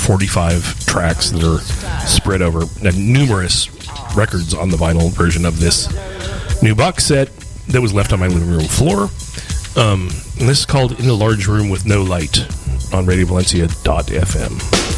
45 tracks that are spread over numerous records on the vinyl version of this new box set that was left on my living room floor. And this is called In a Large Room with No Light on RadioValencia.fm.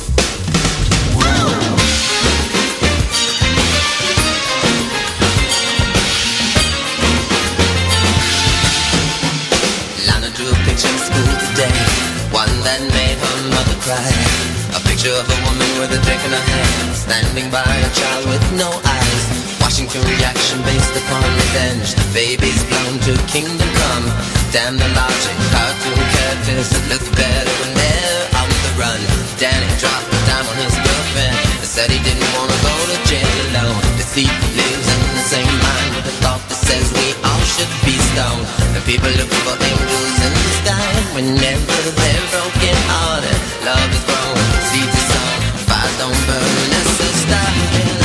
Lana drew a picture in school today, one that made her mother cry. A picture of a woman with a drink in her hand, standing by a child with no eyes. Washington reaction based upon revenge. The baby's blown to kingdom come. Damn the logic, cartoon characters that look better when they're on the run. Danny dropped a dime on his girlfriend and said he didn't want to go to jail alone. The thief lives in the same mind with a thought that says we all should be stoned. The people looking for angels in the sky whenever they're broken hearted. Love is grown, seeds are sown, fires don't burn unless it's started.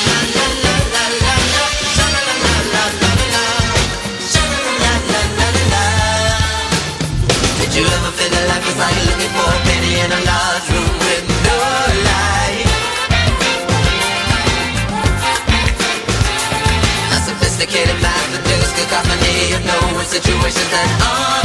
Did you ever feel that life was like looking for a penny in a large room with no light? A sophisticated math produces cacophony of no situations that are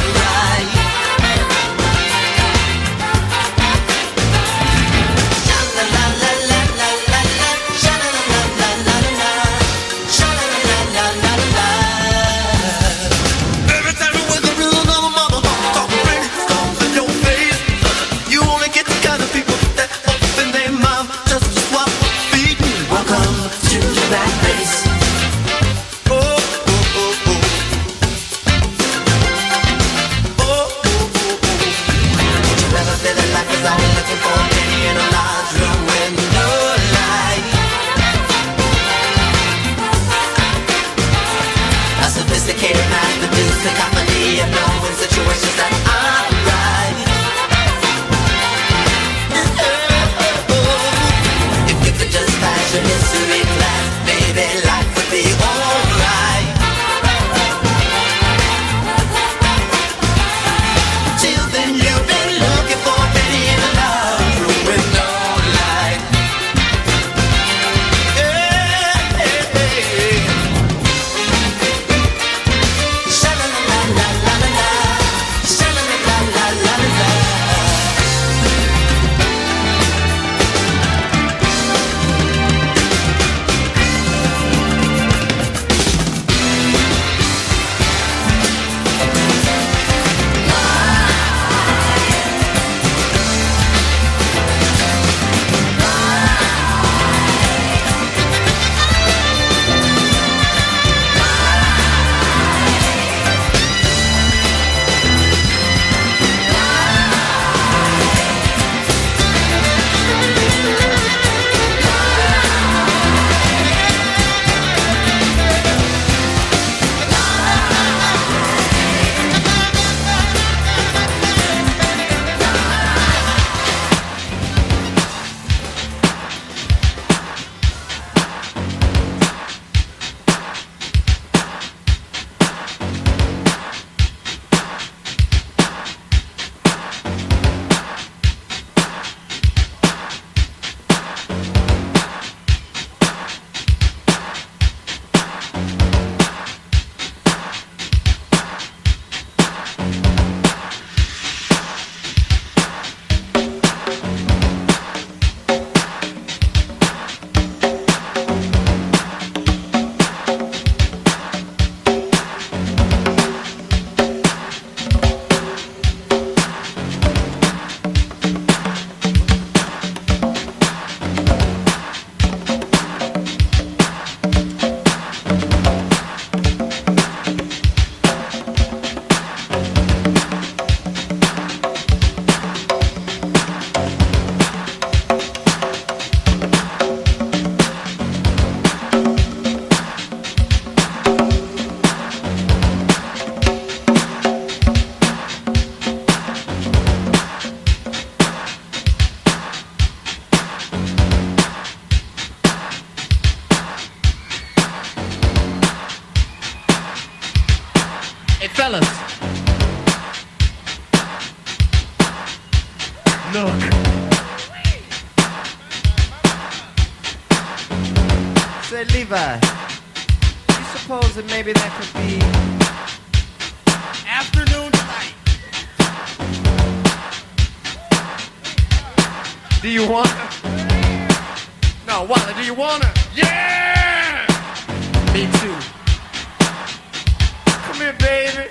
Say, Levi, you suppose that maybe that could be afternoon delight? Do you wanna? No, Wally, do you wanna? Yeah! Me too. Come here, baby.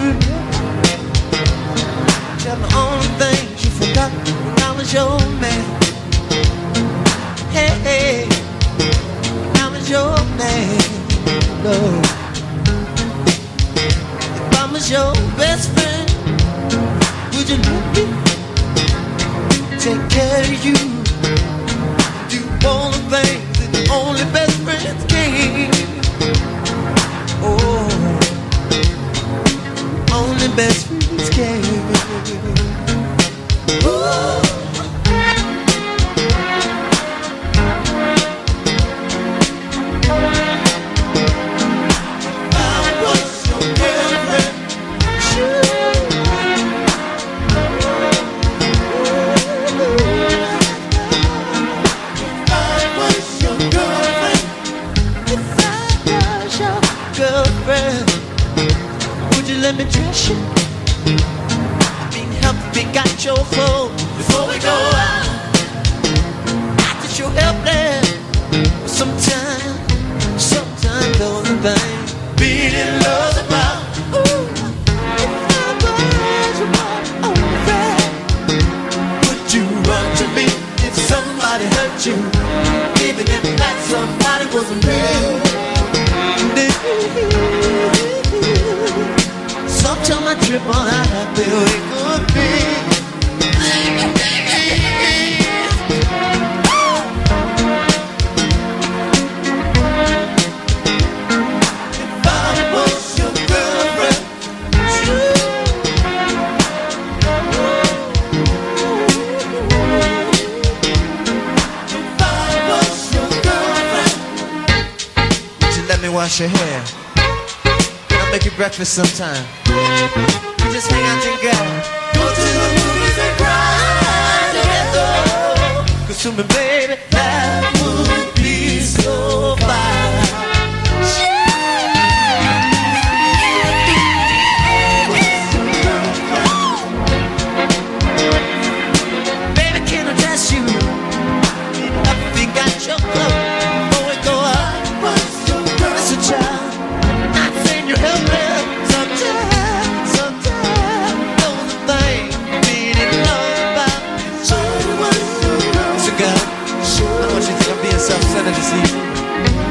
Tell the only things you forgot when I was your man. Hey, hey, when I was your man. No. If I was your best friend, would you let me take care of you? Do all the things that only best friends can. Oh, only best friends can. Ooh. Let me dress you. I mean, help pick out your clothes before we go out. Not that you're helpless. Sometimes those are things being in love's about. Ooh, if I was your only friend, would you run to me if somebody hurt you? Even if that somebody wasn't real. Tell my trip on how happy we could be. If I was your girlfriend, if I was your girlfriend, would you let me wash your hair? I'll make you breakfast sometime. We just hang out together, go to the movies and cry together. Cause to me, baby, that would be so fine. Baby, can I dress you up if you got your clothes before we go out? Listen, child, not saying you're helpless. Self-centered this evening.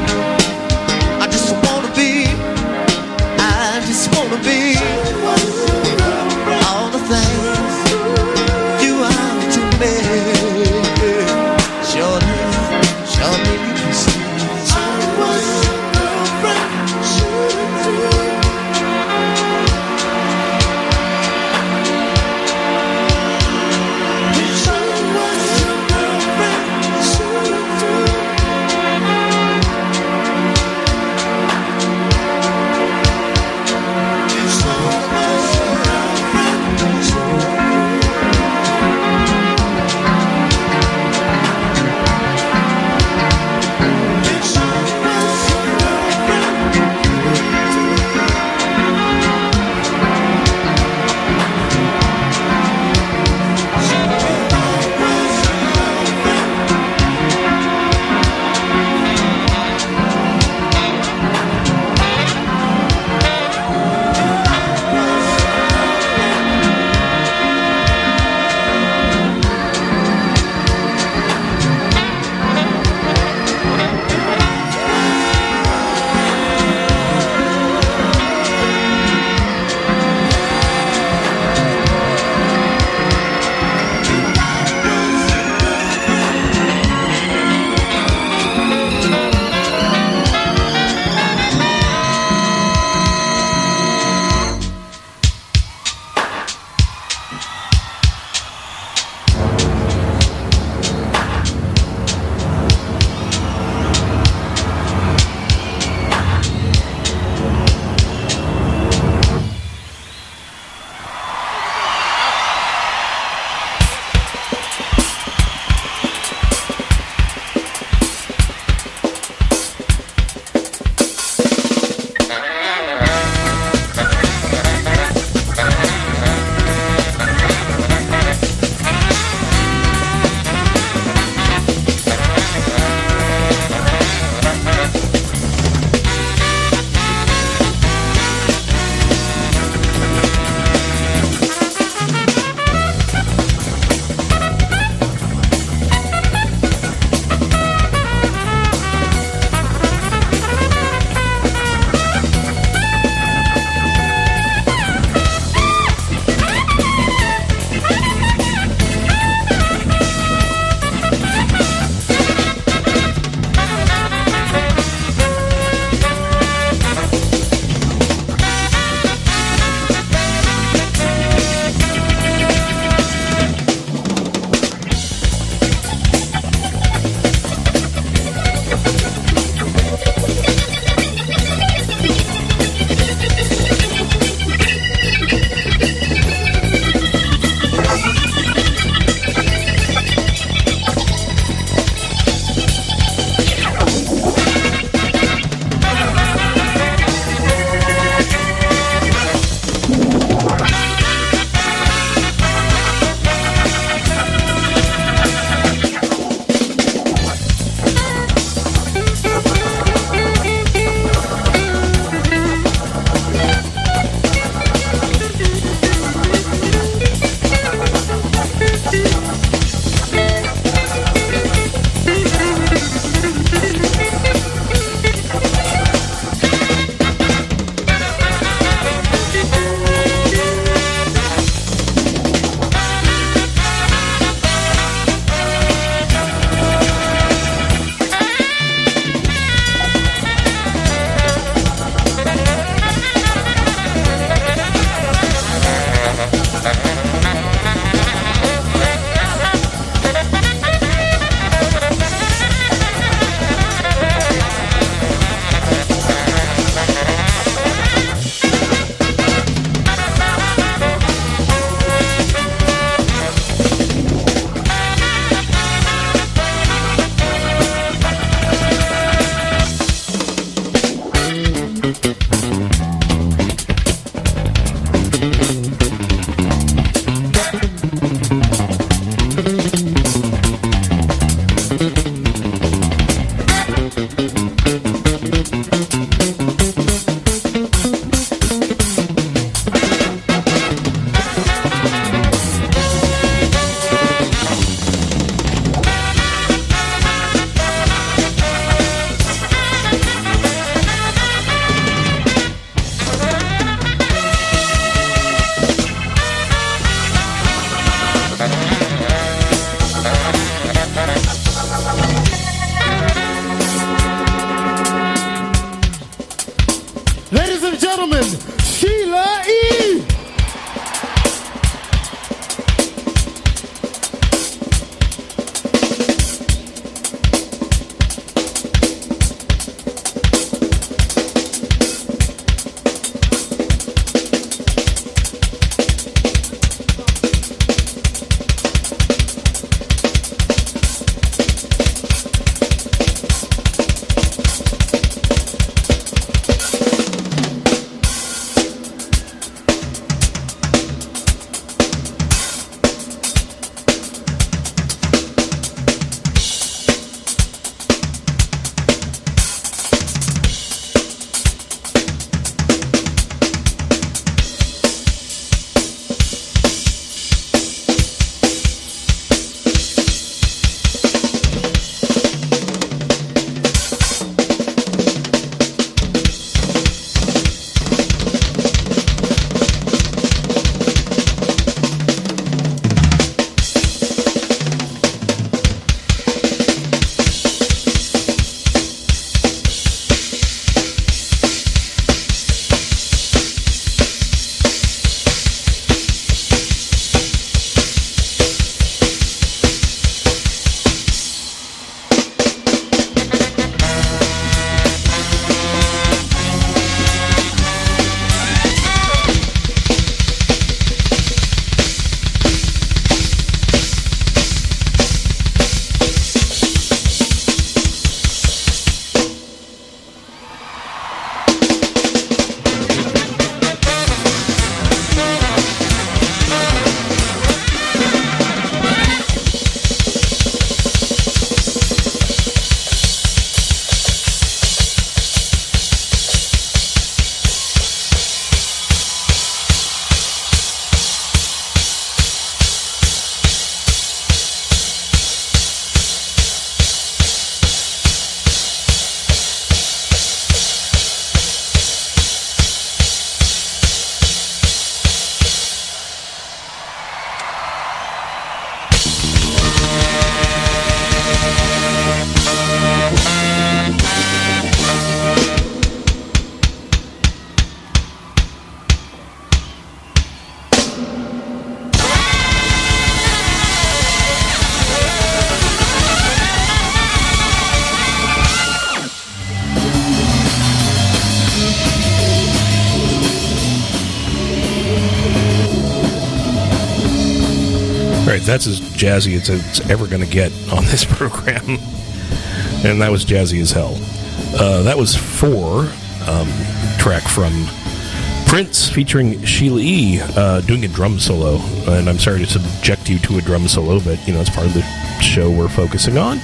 right, that's as jazzy as it's ever going to get on this program. And that was jazzy as hell. That was 4, track from Prince featuring Sheila E. Doing a drum solo. And I'm sorry to subject you to a drum solo, but, it's part of the show we're focusing on.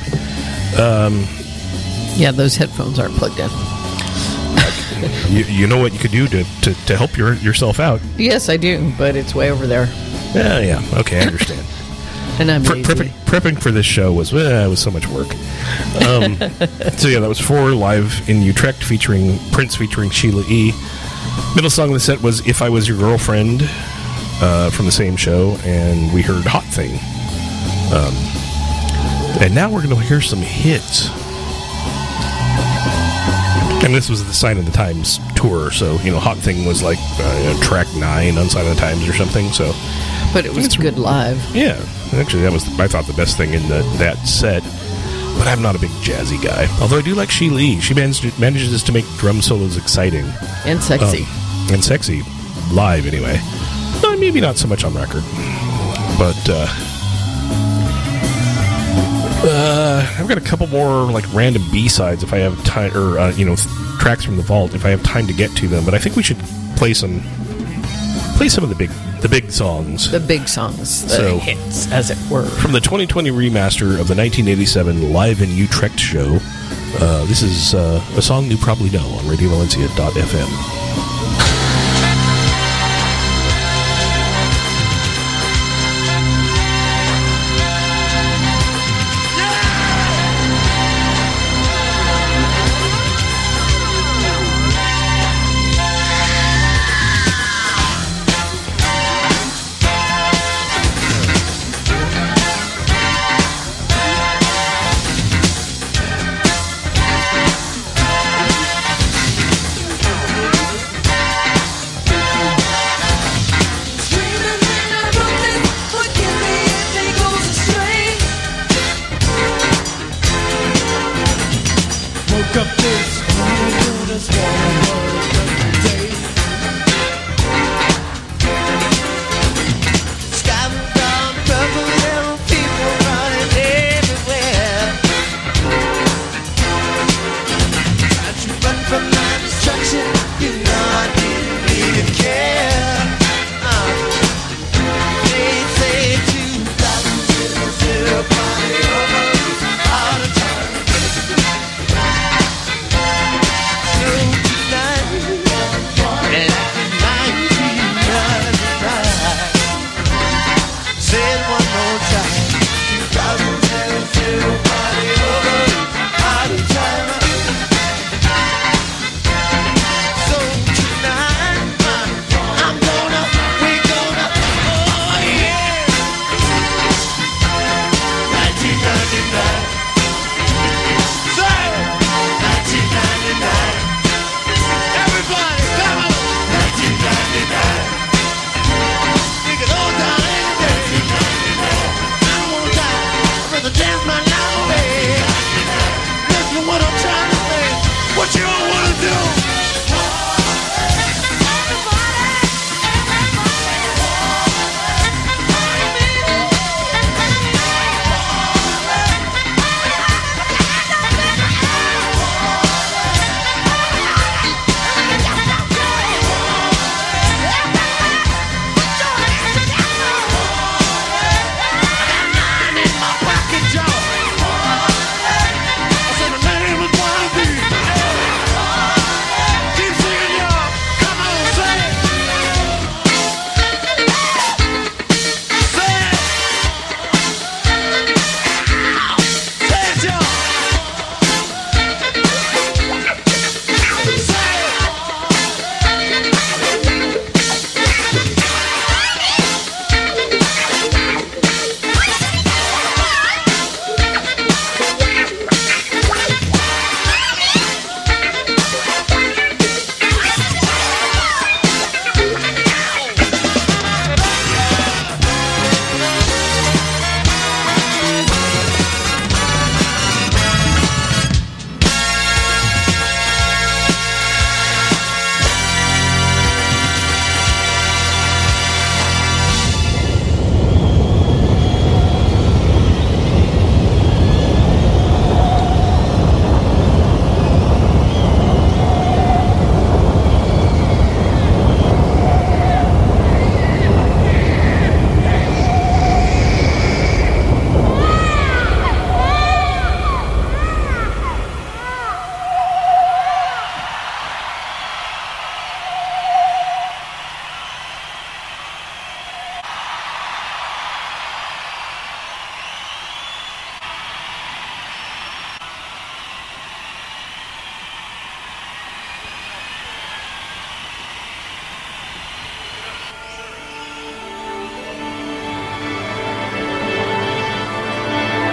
Yeah, those headphones aren't plugged in. You know what you could do to help yourself out. Yes, I do, but it's way over there. Yeah. Okay, I understand. And I'm lazy. Prepping for this show was so much work. So yeah, that was 4 live in Utrecht featuring Prince featuring Sheila E. Middle song of the set was If I Was Your Girlfriend from the same show, and we heard Hot Thing. And now we're going to hear some hits. And this was the Sign of the Times tour, so, Hot Thing was like track 9 on Sign of the Times or something, so... But it was good live. Yeah. Actually, that was, I thought, the best thing in that set. But I'm not a big jazzy guy. Although I do like Sheila E. She manages to make drum solos exciting. And sexy. And sexy. Live, anyway. Maybe not so much on record. But, I've got a couple more, random B-sides if I have time, or, tracks from the vault if I have time to get to them. But I think we should play some of the big songs. The big songs. So, hits, as it were. From the 2020 remaster of the 1987 Live in Utrecht show, this is a song you probably know on RadioValencia.fm.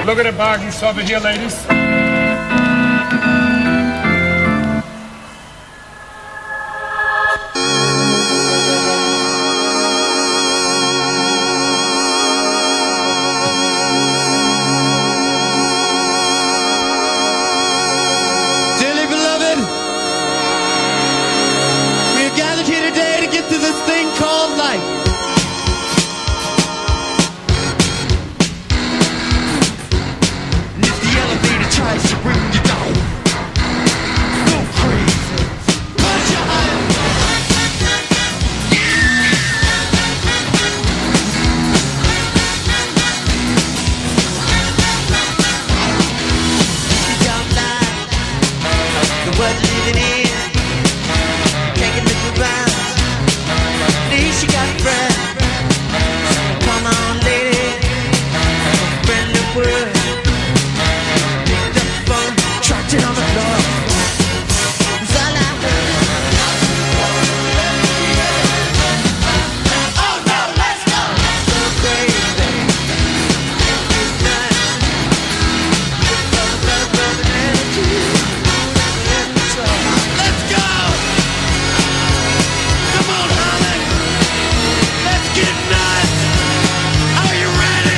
Look at the bar goose over here, ladies. Dearly beloved, we are gathered here today to get through this thing called life. And if the elevator tries to bring you down, go crazy. Put your hands. You don't lie. The world living in, taking the around. At least you got a friend. Come on, lady, friendly word. Picked up the phone, tracked it on the floor. It's all I heard. Oh no, let's go. So crazy. Night. Let's go. Come on, honey. Let's get nuts. Are you ready?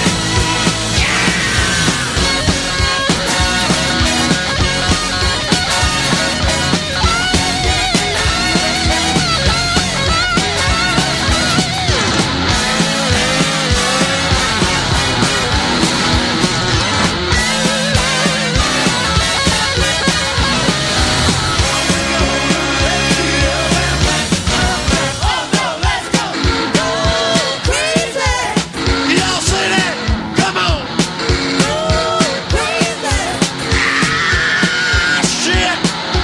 Y'all say that? Come on. Shit.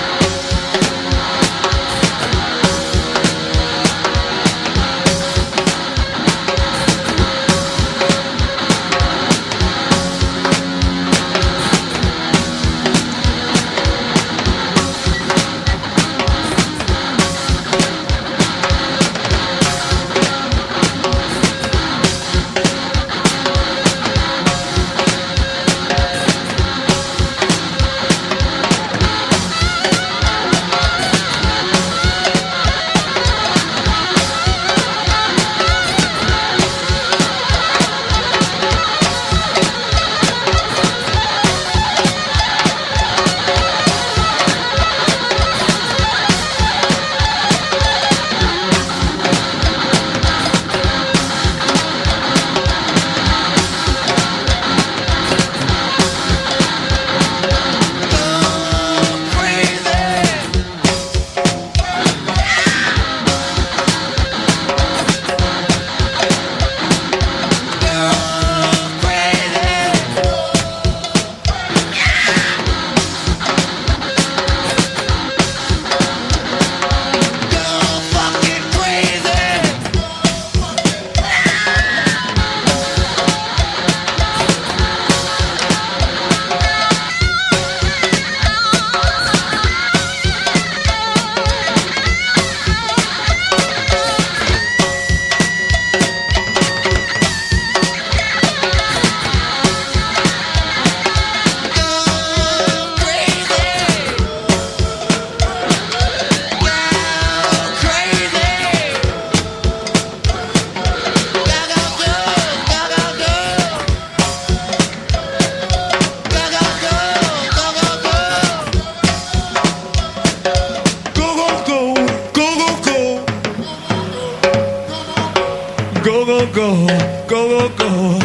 Go, go, go, go, go, go.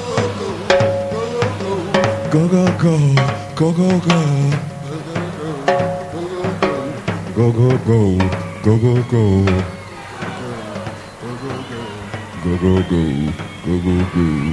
Go, go, go, go, go, go. Go, go, go, go, go, go. Go, go, go, go, go, go.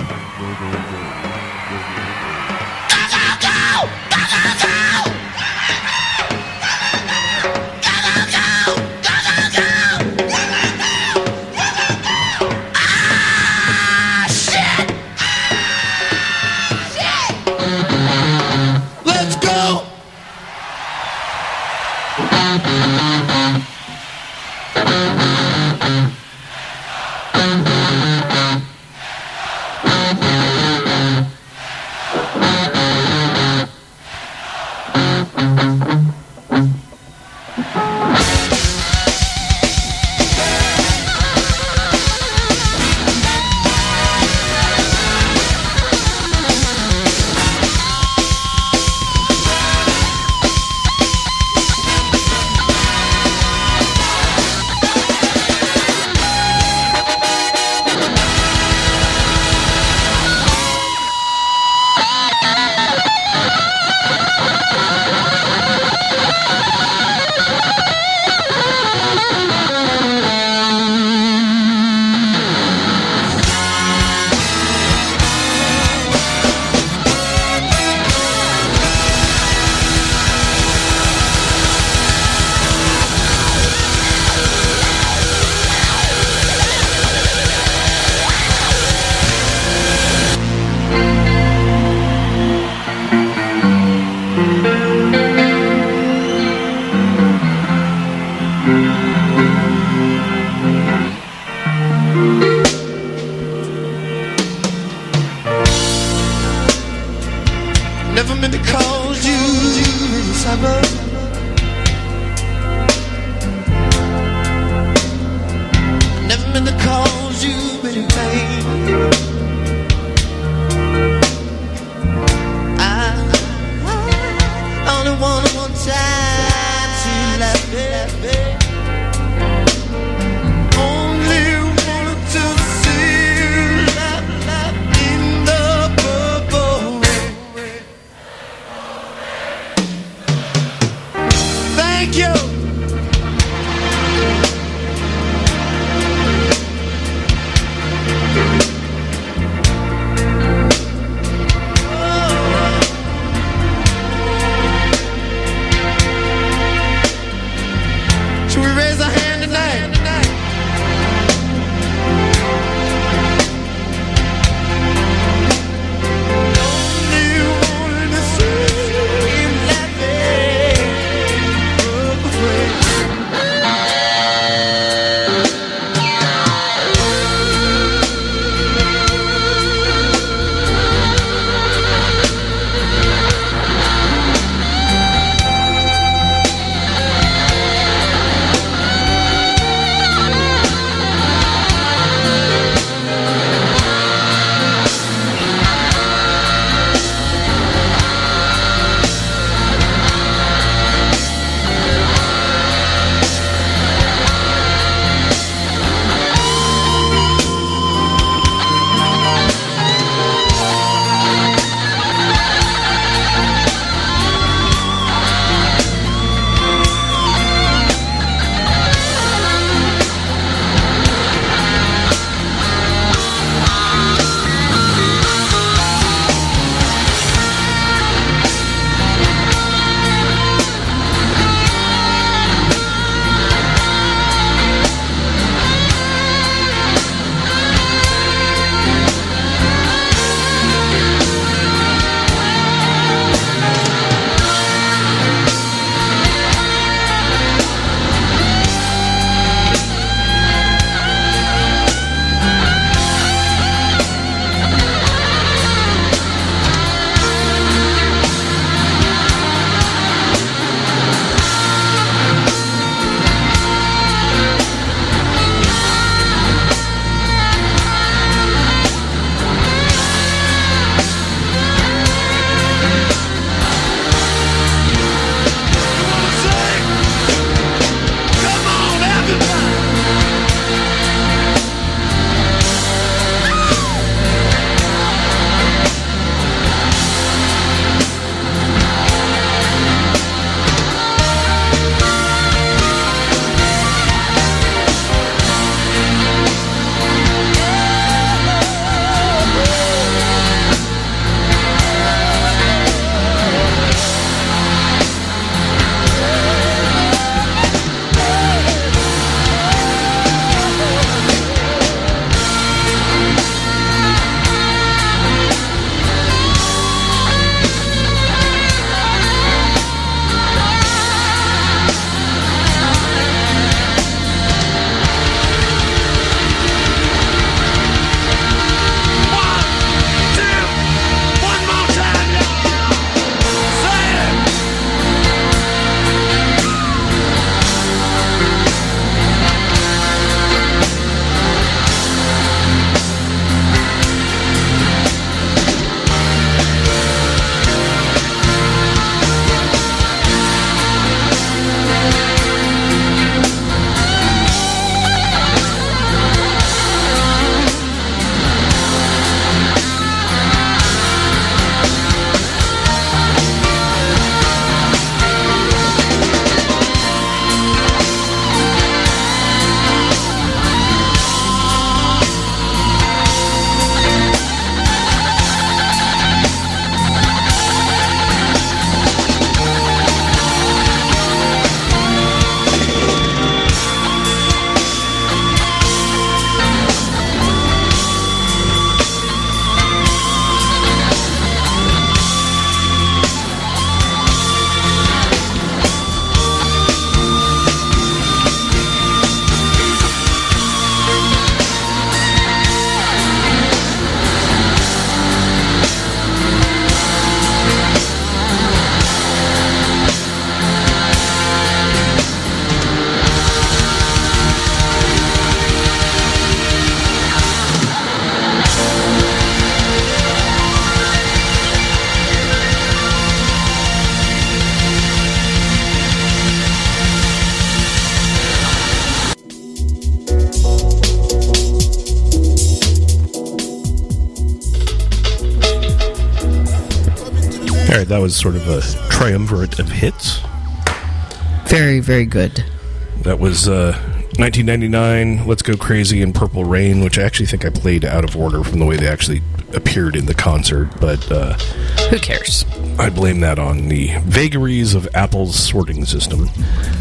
All right, that was sort of a triumvirate of hits. Very, very good. That was 1999, Let's Go Crazy, and Purple Rain, which I actually think I played out of order from the way they actually appeared in the concert, but Who cares? I blame that on the vagaries of Apple's sorting system.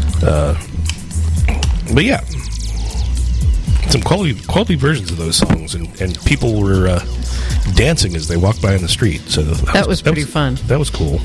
But yeah, some quality versions of those songs, and people were dancing as they walked by on the street. So That was pretty fun. That was cool.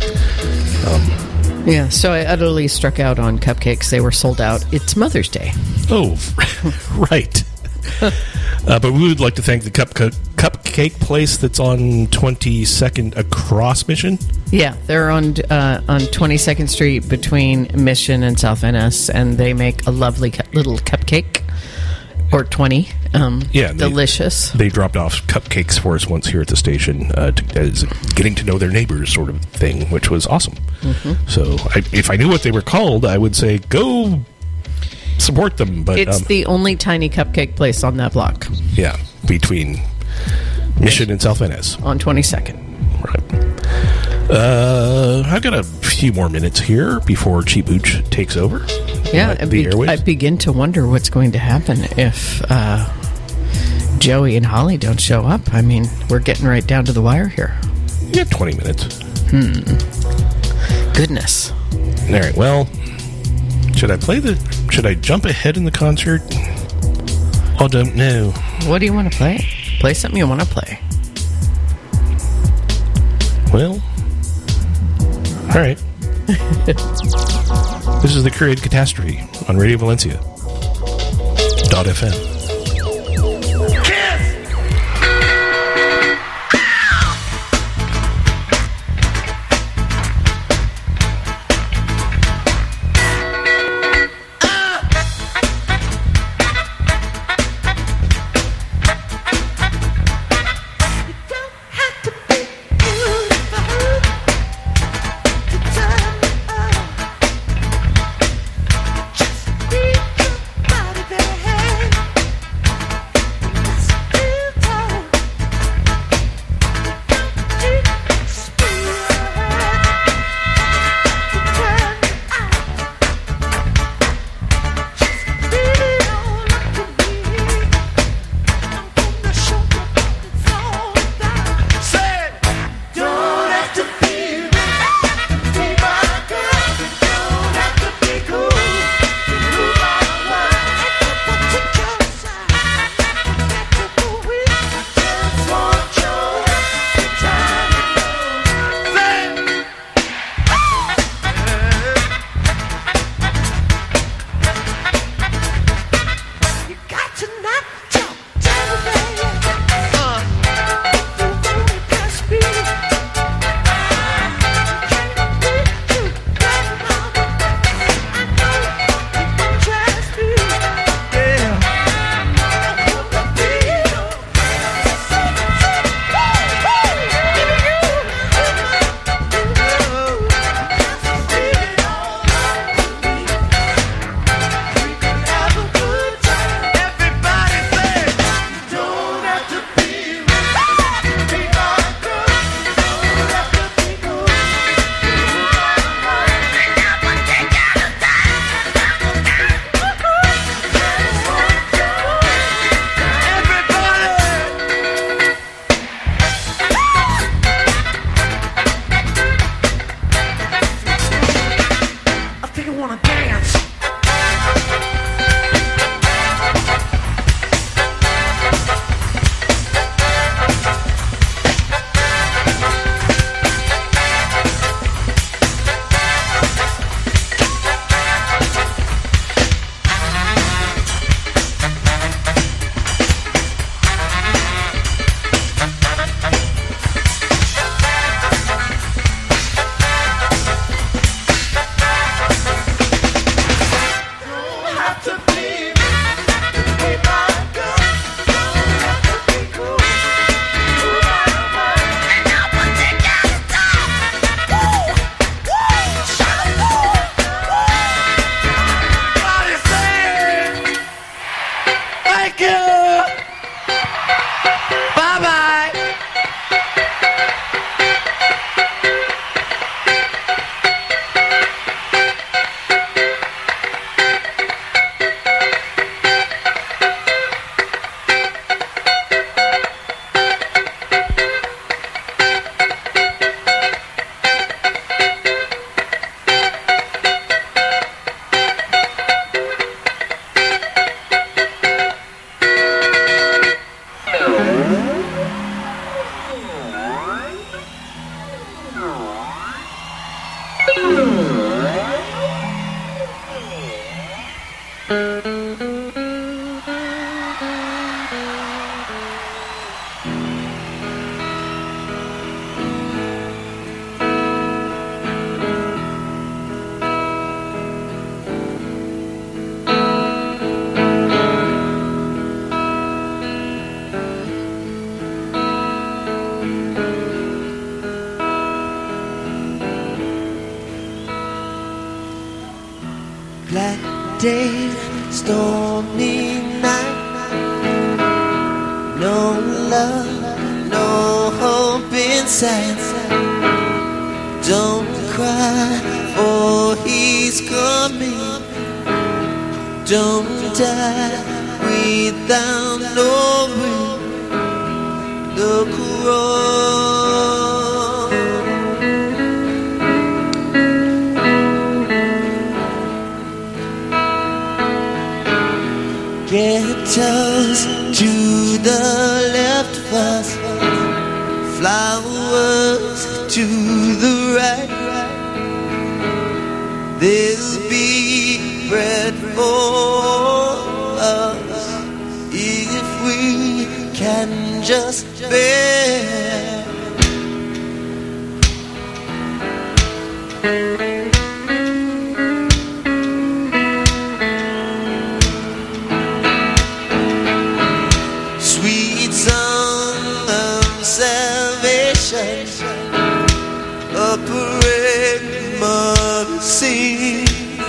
Yeah, so I utterly struck out on cupcakes. They were sold out. It's Mother's Day. Oh, right. But we would like to thank the cupcake place that's on 22nd across Mission. Yeah, they're on 22nd Street between Mission and South Venice, and they make a lovely little cupcake, or 20. Yeah, delicious. They dropped off cupcakes for us once here at the station, as getting to know their neighbors sort of thing, which was awesome. Mm-hmm. So if I knew what they were called, I would say go support them. But it's the only tiny cupcake place on that block. Yeah, between Mission and South Venice. On 22nd. Right. I've got a few more minutes here before Cheap Hooch takes over. Yeah, the airwaves. I begin to wonder what's going to happen if Joey and Holly don't show up. I mean, we're getting right down to the wire here. You got 20 minutes. Goodness. All right, well, should I jump ahead in the concert? I don't know. What do you want to play? Play something you want to play. Well, all right. This is the Curated Catastrophe on Radio Valencia. .fm. Body, baby. day, stormy night. No love, no hope inside. Don't cry, for he's coming. Don't die without knowing the cross. Ghettos to the left of us, flowers to the right. There'll be bread for us if we can just bear. Sweet song of salvation, a parade mother sings.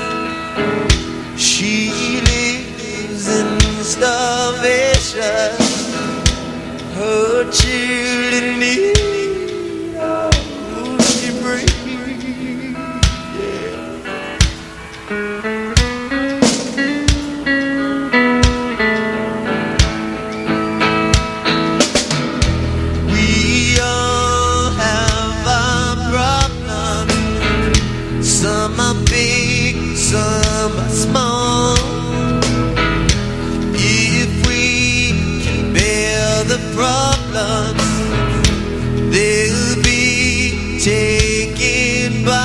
She lives in starvation. Her children need all she brings. We all have our problems. Some are big, some are small. If we can bear the problems, they'll be taken by.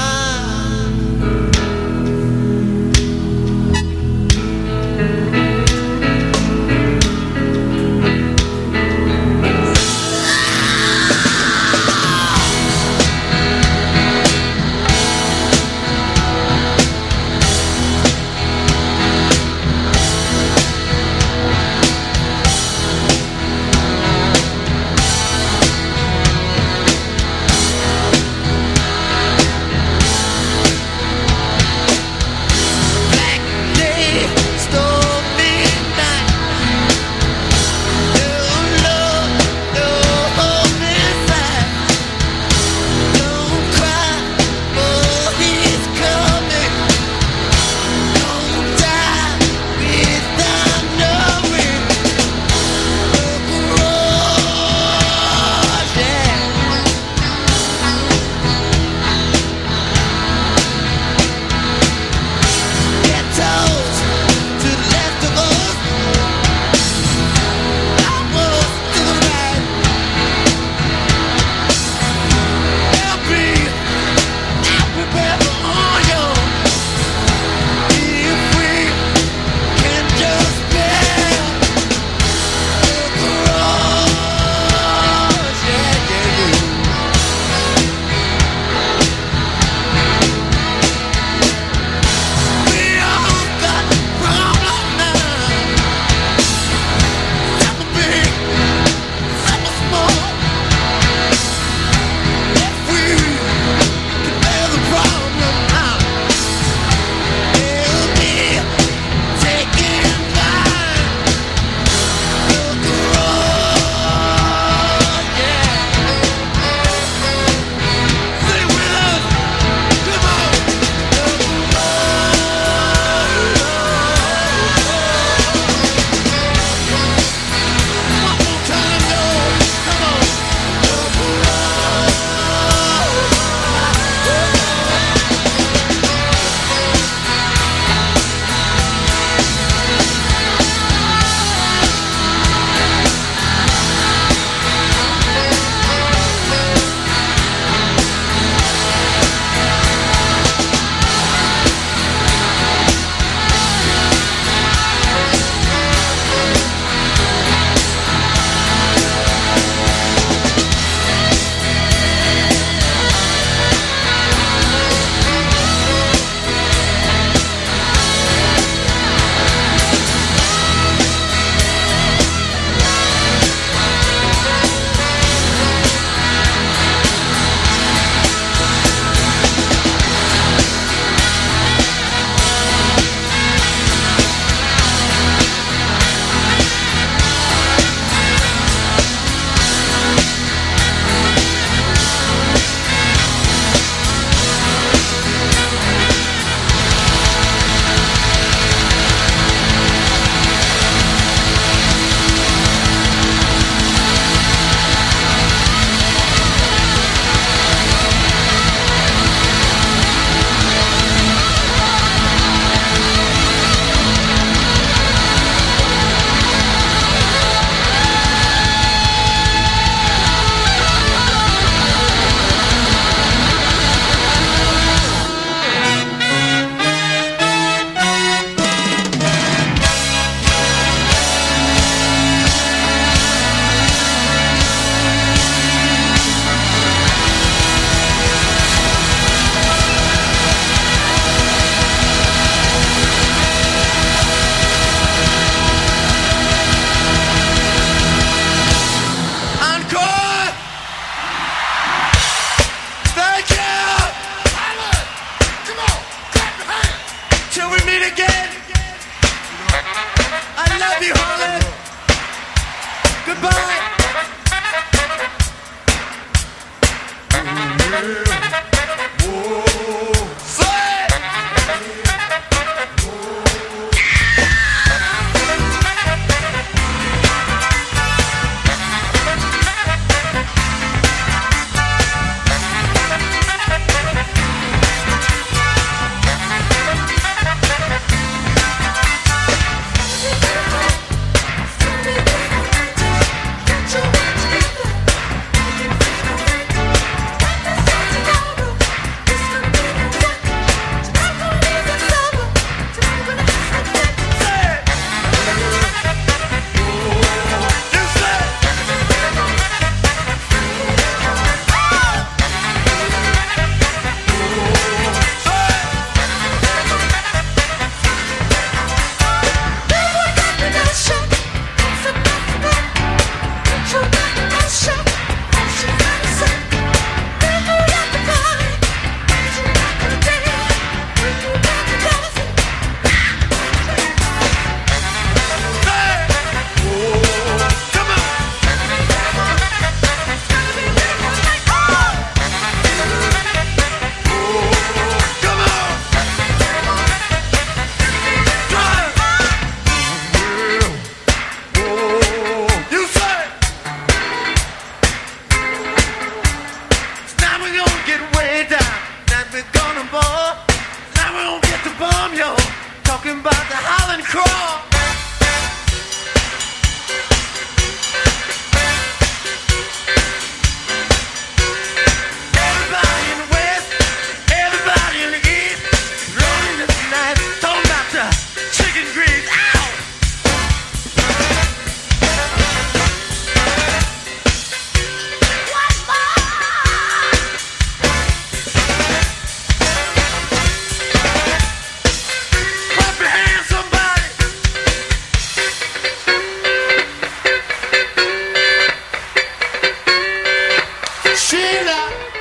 boy. Now we don't get the bomb, yo. Talking about the Highland Crawl. Everybody in the West, everybody in the East, rolling this night, talking about the chicken grease. Ow! Clap your hands, somebody. Sheila.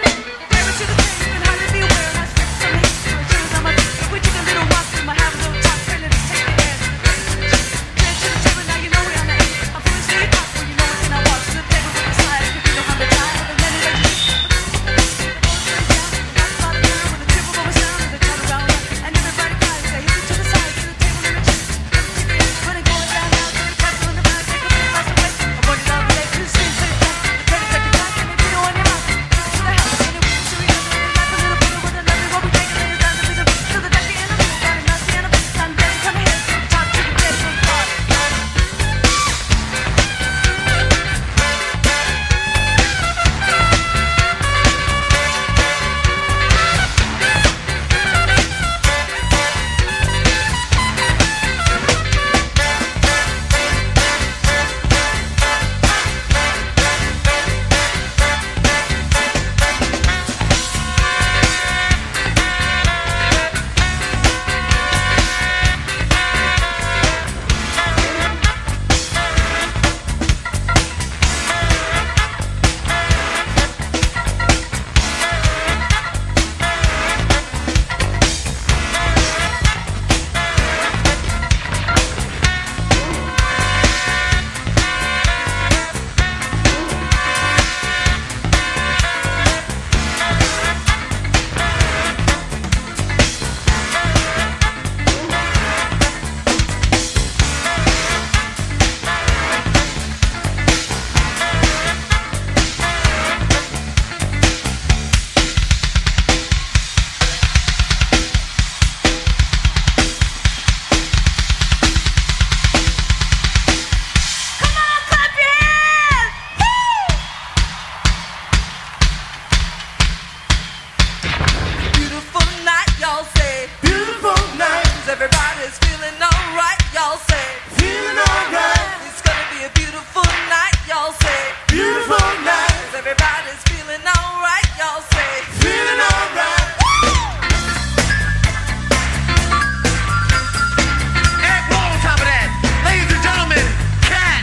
Beautiful night, y'all say. Beautiful night, Everybody's feeling alright, y'all say. feeling alright. It's gonna be a beautiful night, y'all say. Beautiful night, Everybody's feeling alright, y'all say. feeling alright. Egg roll on top of that. Ladies and gentlemen, Cat.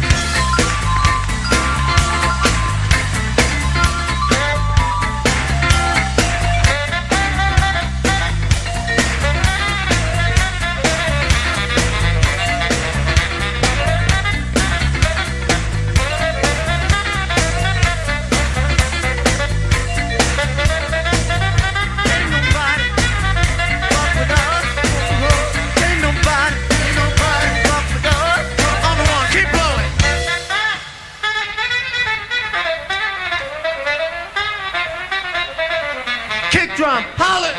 Ain't nobody fuck with us. Ain't nobody fuck with us. On the one, keep blowing. Kick drum, holler.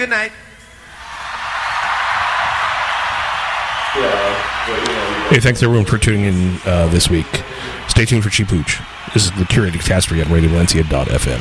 Good night. Hey, thanks everyone for tuning in this week. Stay tuned for Cheap Hooch. This is the Curated Catastrophe on RadioValencia.fm.